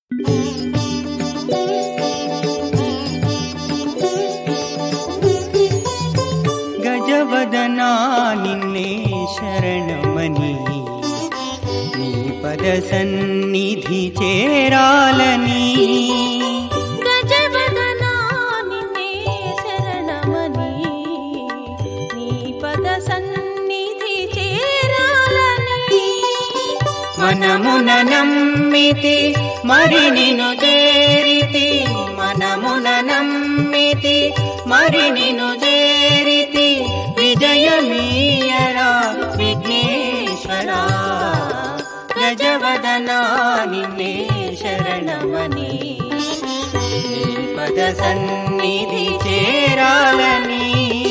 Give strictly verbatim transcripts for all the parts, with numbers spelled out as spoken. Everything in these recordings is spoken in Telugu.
ಗಜವದನಾ ನಿನ್ನೆ ಶರಣಮನಿ నీ పద సన్నిధి చేరాలని గజవదనా నిన్నే శరణమని నీ పద సన్నిధి చేరాలని మనమున నమ్మితి మరి నిన్ను చేరితి మనమున నమ్మితి మరి నిన్ను చేరితి విజయమీయరా విఘ్నేశ్వరా గజవదనా నిన్నే శరణమని నీ పద సన్నిధి చేరాలని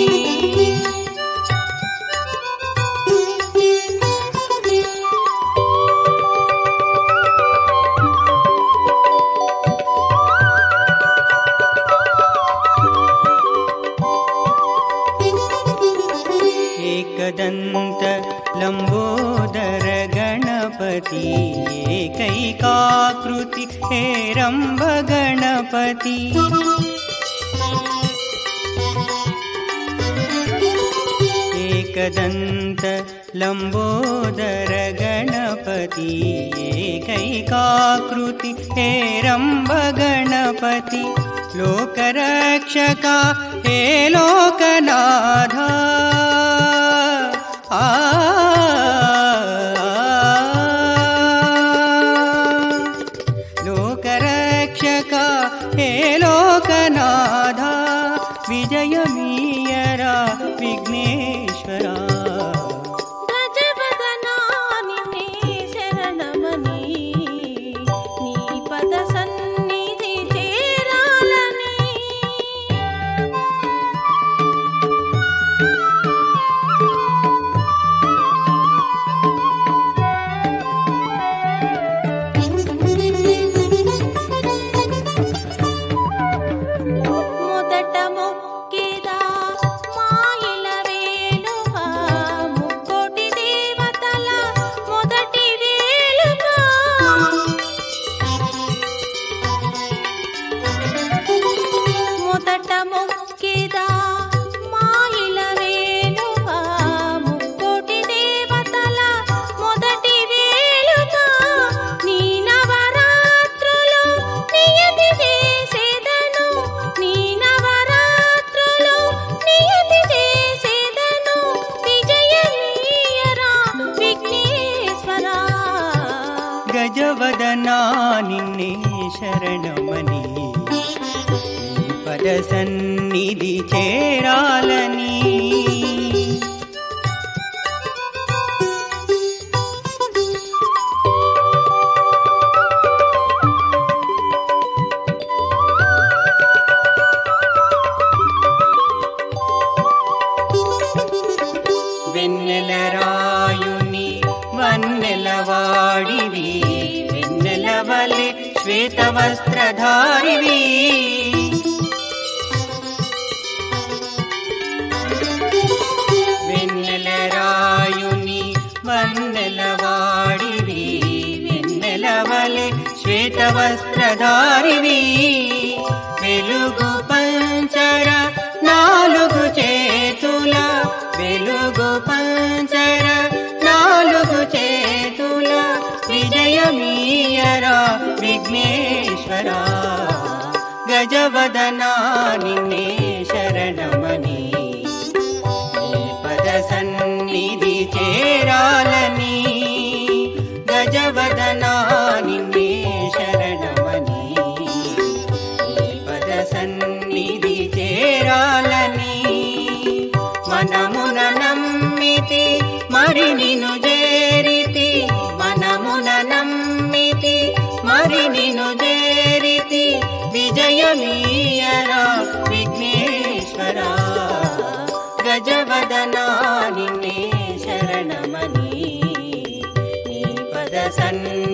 एकदंत लंबोदर गणपति एकैकाकृति हेरंब गणपति एकदंत लंबोदर गणपति एकैकाकृति हेरंब गणपति लोकरक्षका हे लोकनाथा आ लोकरक्षका हे लोकनाथा विजयमीयरा विघ्नेश्वरा గజవదనా నిన్నే శరణమని నీ పద సన్నిధి చేరాలని మొదట మొక్కిదా మాయిల వేలుగా ముక్కోటి దేవతల మొదటి వేలుగా మొదట మొక్కిదా మాయిల వేలుగా ముక్కోటి దేవతల మొదటి వేలుగా నీ నవరాత్రులు నియతి చేసేదను నీ నవరాత్రులు నియతి చేసేదను విజయమీయరా విఘ్నేశ్వరా గజవదనా నిన్నే శరణమని నీ పద సన్నిధి చేరాలని వెన్నెల రాయుని వన్నెలవాడివి వెన్నెల వలె శ్వేత వస్త్రధారివి వెన్నెల రాయుని వన్నెలవాడివి వెన్నెల వలె శ్వేత వస్త్రధారివి వెలుగు పంచర నాలుగు చేతుల వెలుగు పంచర నాలుగు చేతుల విజయమీయరా విఘ్నేశ్వరా గజవదనా నిన్నే శరణమని నీ పద సన్నిధి చేరాలని గజవదనా నిన్నే శరణమని నీ పద సన్నిధి చేరాలని మనమున నమ్మితి మరి నిన్ను చేరితి మనమున నమ్మితి మరి నిన్ను చేరితి విజయమీయరా విఘ్నేశ్వరా గజవదనా నిన్నే శరణమని నీ పద సన్నిధి